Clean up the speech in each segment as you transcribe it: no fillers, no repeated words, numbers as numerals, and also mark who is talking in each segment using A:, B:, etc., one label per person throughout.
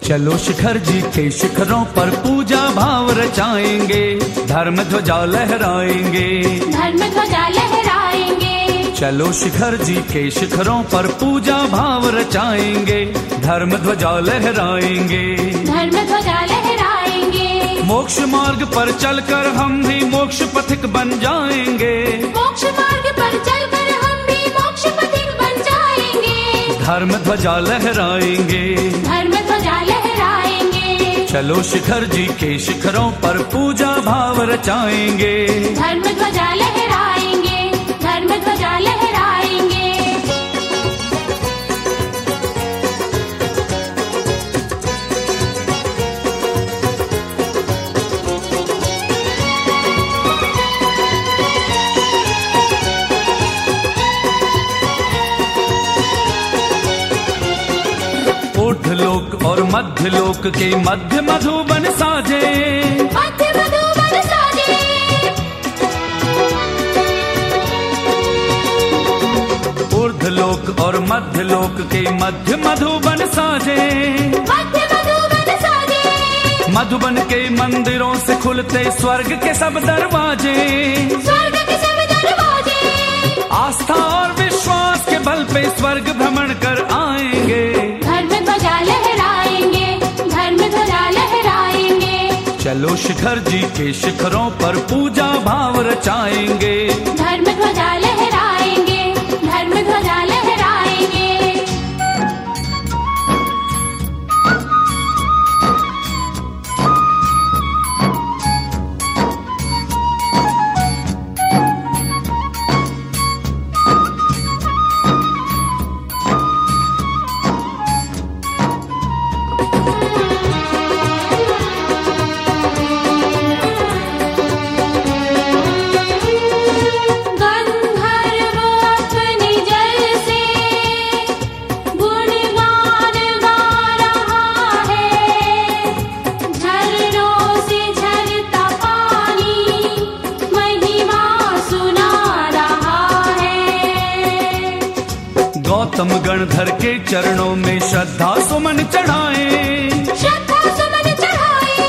A: चलो शिखर जी के शिखरों पर पूजा भाव रचाएंगे, धर्म ध्वजा लहराएंगे,
B: धर्म ध्वजा लहराएंगे।
A: चलो शिखर जी के शिखरों पर पूजा भाव रचाएंगे, धर्म ध्वजा लहराएंगे,
B: धर्म ध्वजा लहराएंगे।
A: मोक्ष मार्ग पर चलकर हम भी मोक्ष पथिक बन जाएंगे,
B: मोक्ष मार्ग पर चलकर हम भी मोक्ष पथिक बन जाएंगे,
A: धर्म ध्वजा लहराएंगे,
B: धर्म ध्वजा लहराएंगे।
A: चलो शिखर जी के शिखरों पर पूजा भाव रचाएंगे,
B: धर्म ध्वजा लहराएंगे, धर्म ध्वजा लहराएंगे।
A: ऊर्ध्वलोक और मध्यलोक के मध्य मधुबन साजे,
B: मध्य मधुबन साजे।
A: ऊर्ध्वलोक और मध्यलोक के मध्य मधुबन साजे,
B: मध्य मधुबन साजे।
A: मधुबन के मंदिरों से खुलते स्वर्ग के सब दरवाजे,
B: स्वर्ग के सब दरवाजे।
A: आस्था और विश्वास के बल पे स्वर्ग भ्रमण कर आएंगे,
B: धर्म ध्वजा लहराएंगे, धर्म ध्वजा लहराएंगे।
A: चलो शिखर जी के शिखरों पर पूजा भाव रचाएंगे,
B: धर्म ध्वजा लहराएंगे, धर्म ध्वजा लहराएंगे।
A: गौतम गणधर के चरणों में श्रद्धा सुमन चढ़ाए,
B: श्रद्धा सुमन चढ़ाए।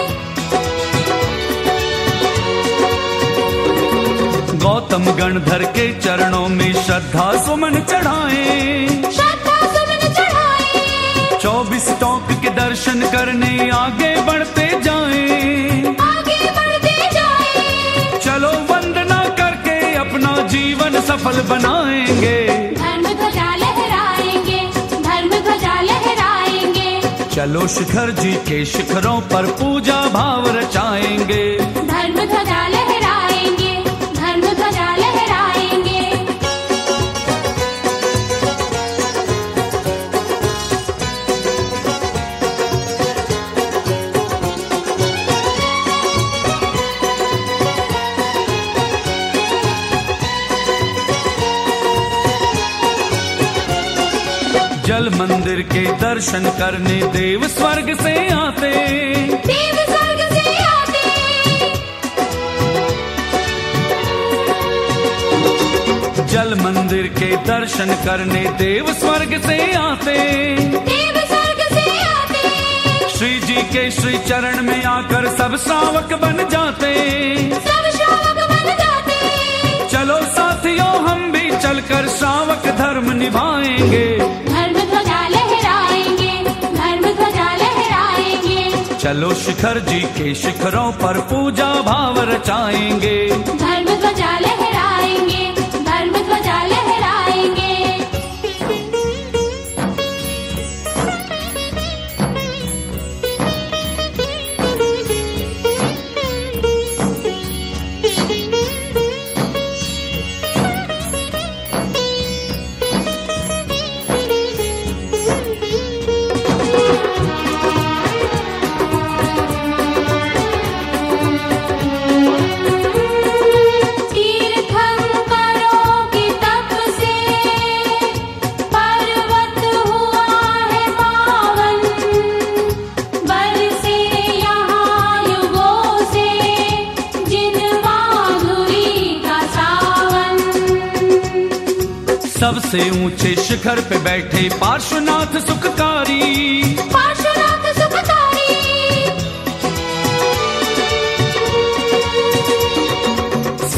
A: गौतम गणधर के चरणों में श्रद्धा सुमन चढ़ाए,
B: श्रद्धा सुमन चढ़ाए।
A: 24 टोक के दर्शन करने आगे बढ़ते जाएं,
B: आगे बढ़ते जाएं।
A: चलो वंदना करके अपना जीवन सफल बनाएंगे,
B: धर्म ध्वजा लहराएंगे, धर्म ध्वजा लहराएंगे।
A: चलो शिखर जी के शिखरों पर पूजा भाव रचाएंगे,
B: धर्म ध्वजा लहराएंगे, धर्म ध्वजा लहराएंगे।
A: जल मंदिर के दर्शन करने देव स्वर्ग से आते,
B: देव स्वर्ग से आते।
A: जल मंदिर के दर्शन करने देव स्वर्ग से आते,
B: देव स्वर्ग से आते।
A: श्री जी के श्री चरण में आकर सब श्रावक बन जाते,
B: सब श्रावक बन जाते।
A: चलो साथियों हम भी चलकर श्रावक धर्म निभाएंगे,
B: धर्म ध्वजा लहराएंगे, धर्म ध्वजा लहराएंगे।
A: चलो शिखर जी के शिखरों पर पूजा भाव रचाएंगे,
B: धर्म ध्वजा लहराएंगे, धर्म ध्वजा लहराएंगे। सबसे ऊंचे शिखर पे बैठे पार्श्वनाथ सुखकारी, पार्श्वनाथ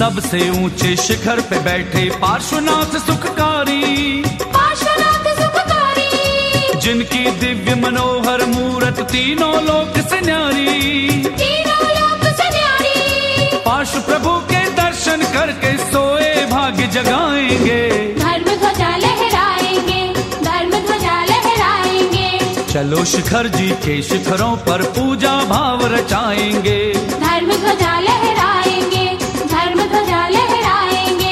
A: सबसे ऊंचे शिखर पे बैठे पार्श्वनाथ सुखकारी,
B: पार्श्वनाथ सुखकारी।
A: जिनकी दिव्य मनोहर मूरत तीनों लोक से न्यारी,
B: तीनों लोक से न्यारी।
A: पार्श्व प्रभु के दर्शन करके सोए भाग्य जगाएंगे,
B: धर्म ध्वजा लहराएंगे, धर्म ध्वजा लहराएंगे।
A: चलो शिखर जी के शिखरों पर पूजा भाव रचाएंगे,
B: धर्म ध्वजा लहराएंगे, धर्म ध्वजा लहराएंगे।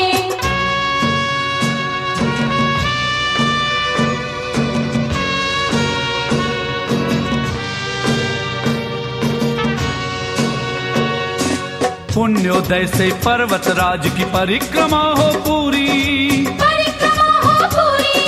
A: पुण्योदय से पर्वतराज की परिक्रमा हो पूरी,
B: परिक्रमा हो पूरी।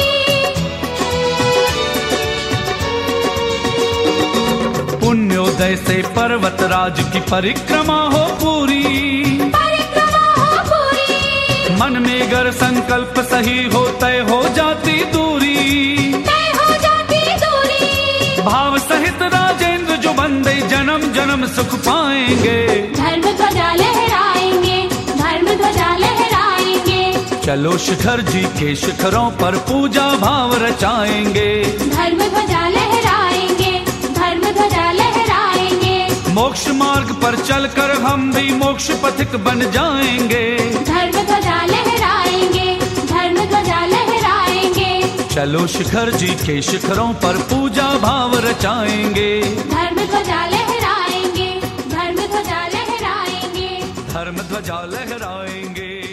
A: पुण्योदय से पर्वतराज की परिक्रमा हो पूरी,
B: परिक्रमा हो पूरी।
A: मन में अगर संकल्प सही हो तय हो जाती दूरी,
B: तय हो जाती दूरी।
A: भाव सहित राजेंद्र जो बंदे जन्म जन्म सुख पाएंगे,
B: धर्म ध्वजा लहराएंगे, धर्म ध्वजा लहराएंगे।
A: चलो शिखर जी के शिखरों पर पूजा भाव रचाएंगे,
B: धर्म ध्वजा लहराएंगे, धर्म ध्वजा लहराएंगे।
A: मोक्ष मार्ग पर चलकर हम भी मोक्ष पथिक बन जाएंगे,
B: धर्म ध्वजा लहराएंगे, धर्म ध्वजा लहराएंगे।
A: चलो शिखर जी के शिखरों पर पूजा भाव रचाएंगे,
B: धर्म ध्वजा लहराएंगे, धर्म ध्वजा लहराएंगे।
A: धर्म ध्वजा लहराएंगे।